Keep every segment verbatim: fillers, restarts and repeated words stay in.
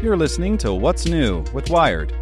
You're listening to What's New with Wired.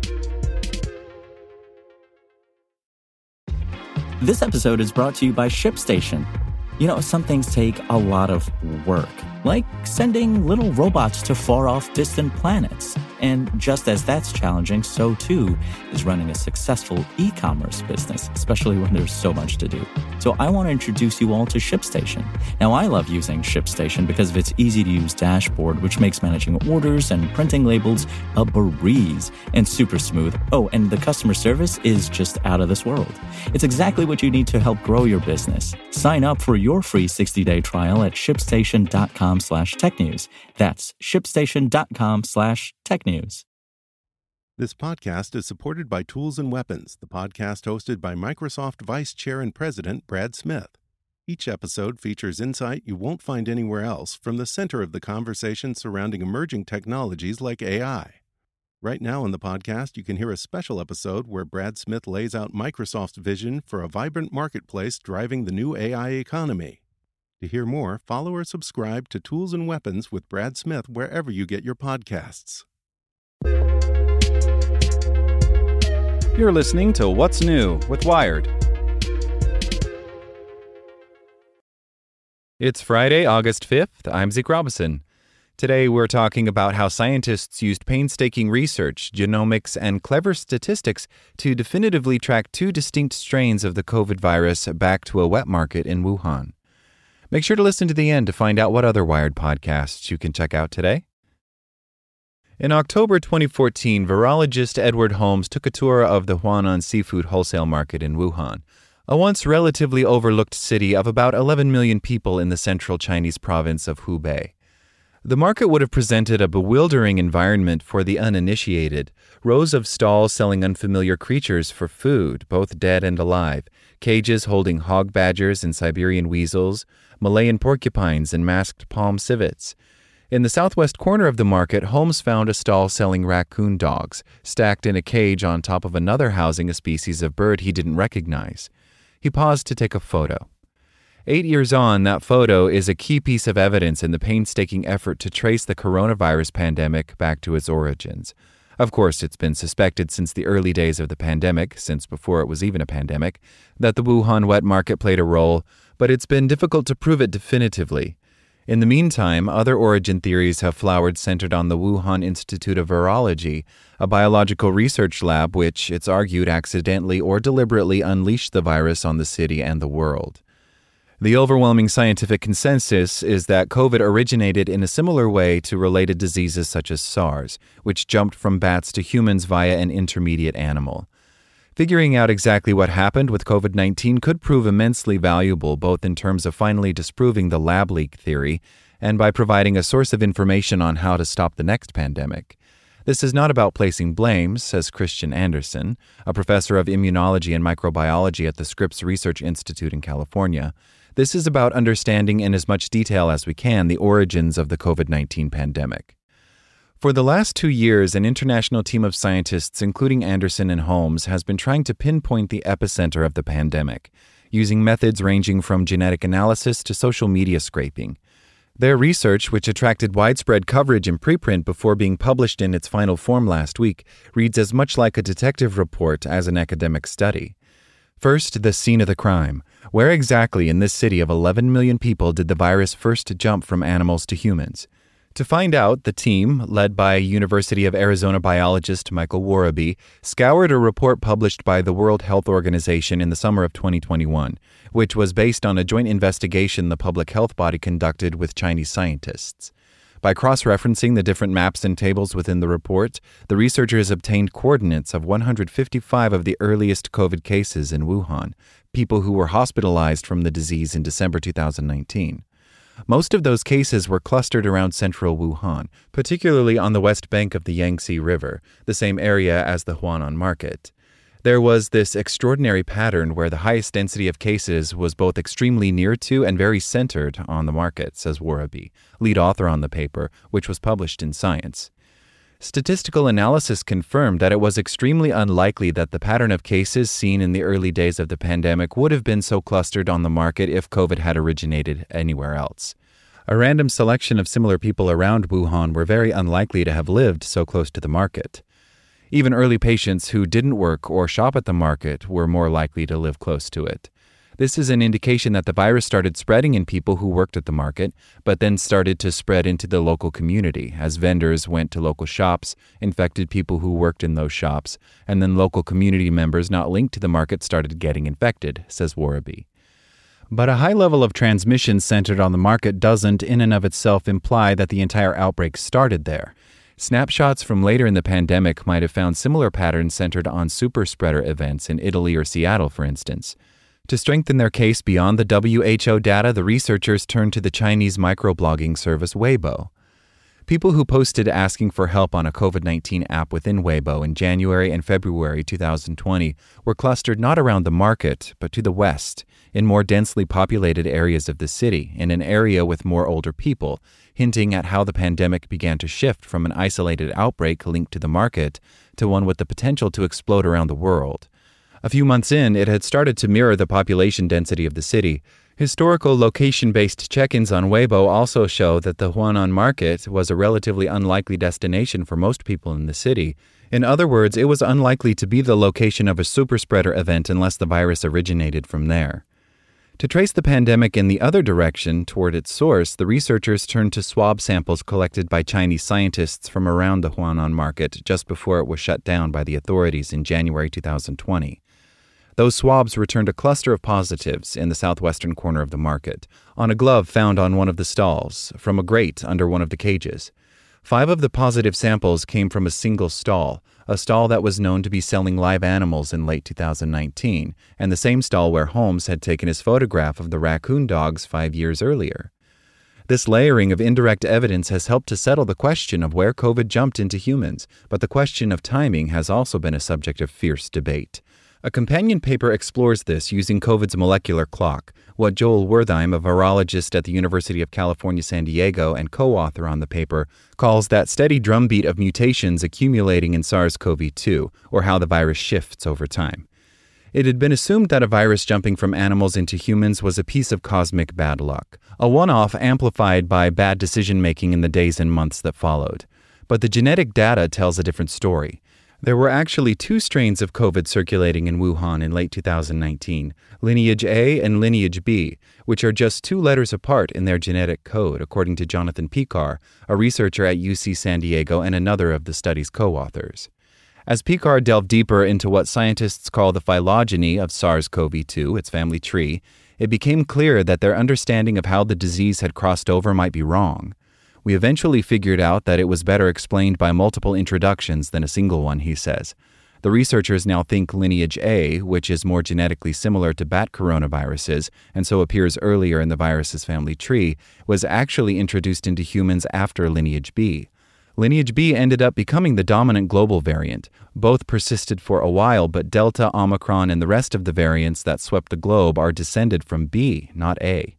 This episode is brought to you by ShipStation. You know, some things take a lot of work, like sending little robots to far-off distant planets. And just as that's challenging, so too is running a successful e-commerce business, especially when there's so much to do. So I want to introduce you all to ShipStation. Now, I love using ShipStation because of its easy-to-use dashboard, which makes managing orders and printing labels a breeze and super smooth. Oh, and the customer service is just out of this world. It's exactly what you need to help grow your business. Sign up for your free sixty-day trial at shipstation.com slash technews. That's shipstation.com slash technews. This podcast is supported by Tools and Weapons, the podcast hosted by Microsoft Vice Chair and President Brad Smith. Each episode features insight you won't find anywhere else from the center of the conversation surrounding emerging technologies like A I. Right now in the podcast, you can hear a special episode where Brad Smith lays out Microsoft's vision for a vibrant marketplace driving the new A I economy. To hear more, follow or subscribe to Tools and Weapons with Brad Smith wherever you get your podcasts. You're listening to What's New with Wired. It's Friday, August fifth. I'm Zeke Robinson. Today we're talking about how scientists used painstaking research, genomics, and clever statistics to definitively track two distinct strains of the COVID virus back to a wet market in Wuhan. Make sure to listen to the end to find out what other Wired podcasts you can check out today. In October twenty fourteen, virologist Edward Holmes took a tour of the Huanan seafood wholesale market in Wuhan, a once relatively overlooked city of about eleven million people in the central Chinese province of Hubei. The market would have presented a bewildering environment for the uninitiated. Rows of stalls selling unfamiliar creatures for food, both dead and alive, cages holding hog badgers and Siberian weasels, Malayan porcupines and masked palm civets. In the southwest corner of the market, Holmes found a stall selling raccoon dogs, stacked in a cage on top of another housing a species of bird he didn't recognize. He paused to take a photo. Eight years on, that photo is a key piece of evidence in the painstaking effort to trace the coronavirus pandemic back to its origins. Of course, it's been suspected since the early days of the pandemic, since before it was even a pandemic, that the Wuhan wet market played a role, but it's been difficult to prove it definitively. In the meantime, other origin theories have flowered centered on the Wuhan Institute of Virology, a biological research lab which, it's argued, accidentally or deliberately unleashed the virus on the city and the world. The overwhelming scientific consensus is that COVID originated in a similar way to related diseases such as SARS, which jumped from bats to humans via an intermediate animal. Figuring out exactly what happened with COVID nineteen could prove immensely valuable, both in terms of finally disproving the lab leak theory and by providing a source of information on how to stop the next pandemic. This is not about placing blame, says Christian Anderson, a professor of immunology and microbiology at the Scripps Research Institute in California. This is about understanding in as much detail as we can the origins of the COVID nineteen pandemic. For the last two years, an international team of scientists, including Anderson and Holmes, has been trying to pinpoint the epicenter of the pandemic, using methods ranging from genetic analysis to social media scraping. Their research, which attracted widespread coverage in preprint before being published in its final form last week, reads as much like a detective report as an academic study. First, the scene of the crime. Where exactly in this city of eleven million people did the virus first jump from animals to humans? To find out, the team, led by University of Arizona biologist Michael Worraby, scoured a report published by the World Health Organization in the summer of twenty twenty-one, which was based on a joint investigation the public health body conducted with Chinese scientists. By cross-referencing the different maps and tables within the report, the researchers obtained coordinates of one hundred fifty-five of the earliest COVID cases in Wuhan, people who were hospitalized from the disease in December two thousand nineteen. Most of those cases were clustered around central Wuhan, particularly on the west bank of the Yangtze River, the same area as the Huanan market. There was this extraordinary pattern where the highest density of cases was both extremely near to and very centered on the market, says Worraby, lead author on the paper, which was published in Science. Statistical analysis confirmed that it was extremely unlikely that the pattern of cases seen in the early days of the pandemic would have been so clustered on the market if COVID had originated anywhere else. A random selection of similar people around Wuhan were very unlikely to have lived so close to the market. Even early patients who didn't work or shop at the market were more likely to live close to it. This is an indication that the virus started spreading in people who worked at the market, but then started to spread into the local community as vendors went to local shops, infected people who worked in those shops, and then local community members not linked to the market started getting infected, says Worraby. But a high level of transmission centered on the market doesn't, in and of itself, imply that the entire outbreak started there. Snapshots from later in the pandemic might have found similar patterns centered on superspreader events in Italy or Seattle, for instance. To strengthen their case beyond the W H O data, the researchers turned to the Chinese microblogging service Weibo. People who posted asking for help on a COVID nineteen app within Weibo in January and February two thousand twenty were clustered not around the market, but to the west, in more densely populated areas of the city, in an area with more older people, hinting at how the pandemic began to shift from an isolated outbreak linked to the market to one with the potential to explode around the world. A few months in, it had started to mirror the population density of the city. Historical location-based check-ins on Weibo also show that the Huanan market was a relatively unlikely destination for most people in the city. In other words, it was unlikely to be the location of a superspreader event unless the virus originated from there. To trace the pandemic in the other direction, toward its source, the researchers turned to swab samples collected by Chinese scientists from around the Huanan market just before it was shut down by the authorities in January two thousand twenty. Those swabs returned a cluster of positives in the southwestern corner of the market, on a glove found on one of the stalls, from a grate under one of the cages. Five of the positive samples came from a single stall, a stall that was known to be selling live animals in late two thousand nineteen, and the same stall where Holmes had taken his photograph of the raccoon dogs five years earlier. This layering of indirect evidence has helped to settle the question of where COVID jumped into humans, but the question of timing has also been a subject of fierce debate. A companion paper explores this using COVID's molecular clock, what Joel Wertheim, a virologist at the University of California, San Diego, and co-author on the paper, calls that steady drumbeat of mutations accumulating in SARS-C o V two, or how the virus shifts over time. It had been assumed that a virus jumping from animals into humans was a piece of cosmic bad luck, a one-off amplified by bad decision-making in the days and months that followed. But the genetic data tells a different story. There were actually two strains of COVID circulating in Wuhan in late two thousand nineteen, lineage A and lineage B, which are just two letters apart in their genetic code, according to Jonathan Pekar, a researcher at U C San Diego and another of the study's co-authors. As Pekar delved deeper into what scientists call the phylogeny of SARS-C o V two, its family tree, it became clear that their understanding of how the disease had crossed over might be wrong. We eventually figured out that it was better explained by multiple introductions than a single one, he says. The researchers now think lineage A, which is more genetically similar to bat coronaviruses and so appears earlier in the virus's family tree, was actually introduced into humans after lineage B. Lineage B ended up becoming the dominant global variant. Both persisted for a while, but Delta, Omicron, and the rest of the variants that swept the globe are descended from B, not A.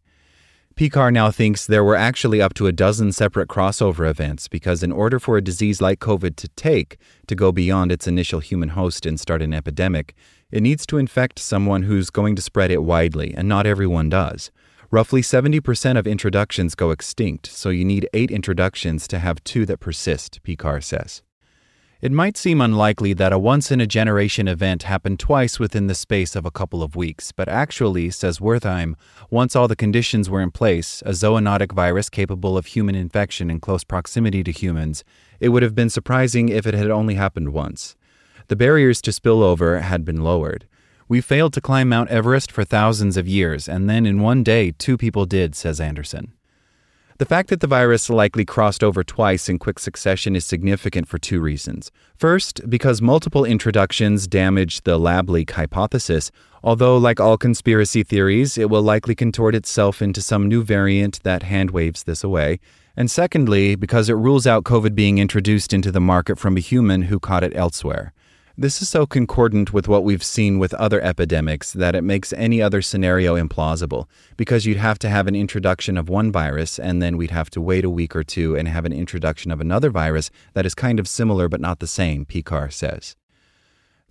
Pekar now thinks there were actually up to a dozen separate crossover events because in order for a disease like COVID to take, to go beyond its initial human host and start an epidemic, it needs to infect someone who's going to spread it widely, and not everyone does. Roughly seventy percent of introductions go extinct, so you need eight introductions to have two that persist, Pekar says. It might seem unlikely that a once-in-a-generation event happened twice within the space of a couple of weeks, but actually, says Wertheim, once all the conditions were in place, a zoonotic virus capable of human infection in close proximity to humans, it would have been surprising if it had only happened once. The barriers to spillover had been lowered. We failed to climb Mount Everest for thousands of years, and then in one day, two people did, says Anderson. The fact that the virus likely crossed over twice in quick succession is significant for two reasons. First, because multiple introductions damage the lab leak hypothesis, although like all conspiracy theories, it will likely contort itself into some new variant that hand-waves this away. And secondly, because it rules out COVID being introduced into the market from a human who caught it elsewhere. This is so concordant with what we've seen with other epidemics that it makes any other scenario implausible, because you'd have to have an introduction of one virus and then we'd have to wait a week or two and have an introduction of another virus that is kind of similar but not the same, Pekar says.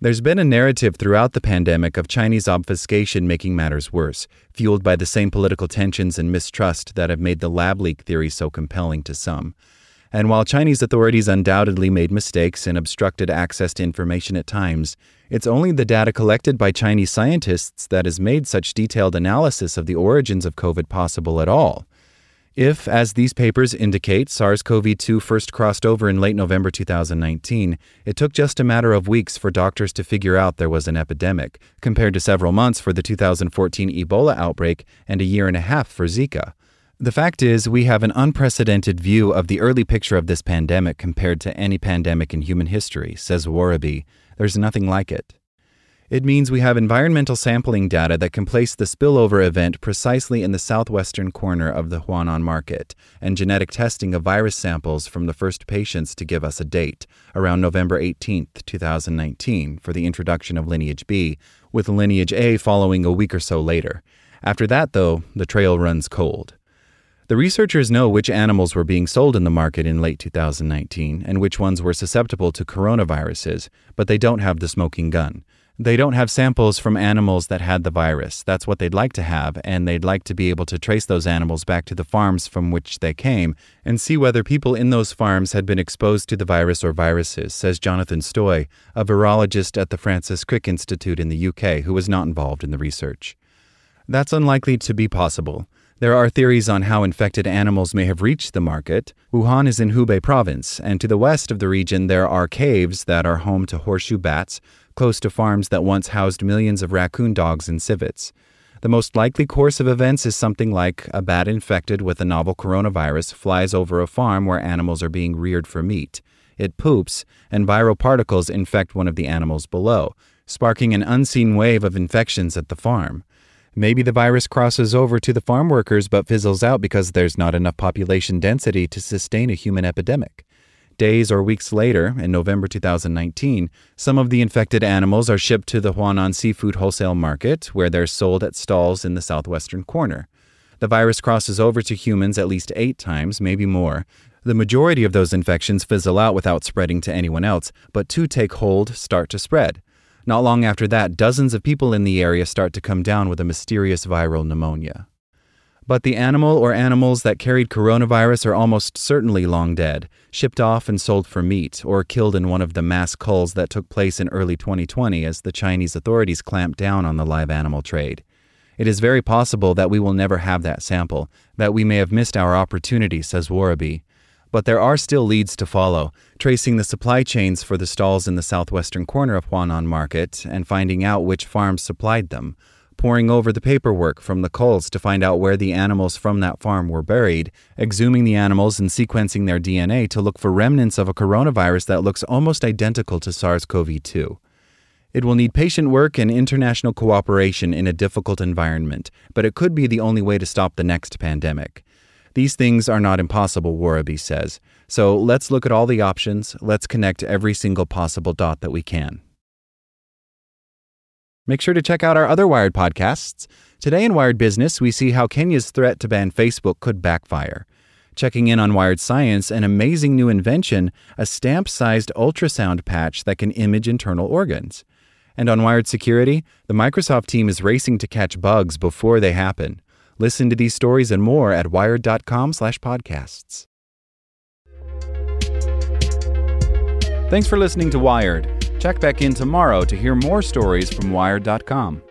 There's been a narrative throughout the pandemic of Chinese obfuscation making matters worse, fueled by the same political tensions and mistrust that have made the lab leak theory so compelling to some. And while Chinese authorities undoubtedly made mistakes and obstructed access to information at times, it's only the data collected by Chinese scientists that has made such detailed analysis of the origins of COVID possible at all. If, as these papers indicate, SARS-C o V two first crossed over in late November two thousand nineteen, it took just a matter of weeks for doctors to figure out there was an epidemic, compared to several months for the two thousand fourteen Ebola outbreak and a year and a half for Zika. The fact is, we have an unprecedented view of the early picture of this pandemic compared to any pandemic in human history, says Warabi. There's nothing like it. It means we have environmental sampling data that can place the spillover event precisely in the southwestern corner of the Huanan market, and genetic testing of virus samples from the first patients to give us a date, around November eighteenth, two thousand nineteen, for the introduction of Lineage B, with Lineage A following a week or so later. After that, though, the trail runs cold. The researchers know which animals were being sold in the market in late two thousand nineteen and which ones were susceptible to coronaviruses, but they don't have the smoking gun. They don't have samples from animals that had the virus. That's what they'd like to have, and they'd like to be able to trace those animals back to the farms from which they came and see whether people in those farms had been exposed to the virus or viruses, says Jonathan Stoy, a virologist at the Francis Crick Institute in the U K who was not involved in the research. That's unlikely to be possible. There are theories on how infected animals may have reached the market. Wuhan is in Hubei province, and to the west of the region there are caves that are home to horseshoe bats, close to farms that once housed millions of raccoon dogs and civets. The most likely course of events is something like a bat infected with a novel coronavirus flies over a farm where animals are being reared for meat. It poops, and viral particles infect one of the animals below, sparking an unseen wave of infections at the farm. Maybe the virus crosses over to the farm workers but fizzles out because there's not enough population density to sustain a human epidemic. Days or weeks later, in November two thousand nineteen, some of the infected animals are shipped to the Huanan Seafood Wholesale Market, where they're sold at stalls in the southwestern corner. The virus crosses over to humans at least eight times, maybe more. The majority of those infections fizzle out without spreading to anyone else, but two take hold, start to spread. Not long after that, dozens of people in the area start to come down with a mysterious viral pneumonia. But the animal or animals that carried coronavirus are almost certainly long dead, shipped off and sold for meat, or killed in one of the mass culls that took place in early twenty twenty as the Chinese authorities clamped down on the live animal trade. It is very possible that we will never have that sample, that we may have missed our opportunity, says Warabi. But there are still leads to follow, tracing the supply chains for the stalls in the southwestern corner of Huanan Market and finding out which farms supplied them, poring over the paperwork from the culls to find out where the animals from that farm were buried, exhuming the animals and sequencing their D N A to look for remnants of a coronavirus that looks almost identical to SARS-C o V two. It will need patient work and international cooperation in a difficult environment, but it could be the only way to stop the next pandemic. These things are not impossible, Warabi says. So let's look at all the options. Let's connect every single possible dot that we can. Make sure to check out our other Wired podcasts. Today in Wired Business, we see how Kenya's threat to ban Facebook could backfire. Checking in on Wired Science, an amazing new invention, a stamp-sized ultrasound patch that can image internal organs. And on Wired Security, the Microsoft team is racing to catch bugs before they happen. Listen to these stories and more at wired.com slash podcasts. Thanks for listening to Wired. Check back in tomorrow to hear more stories from wired dot com.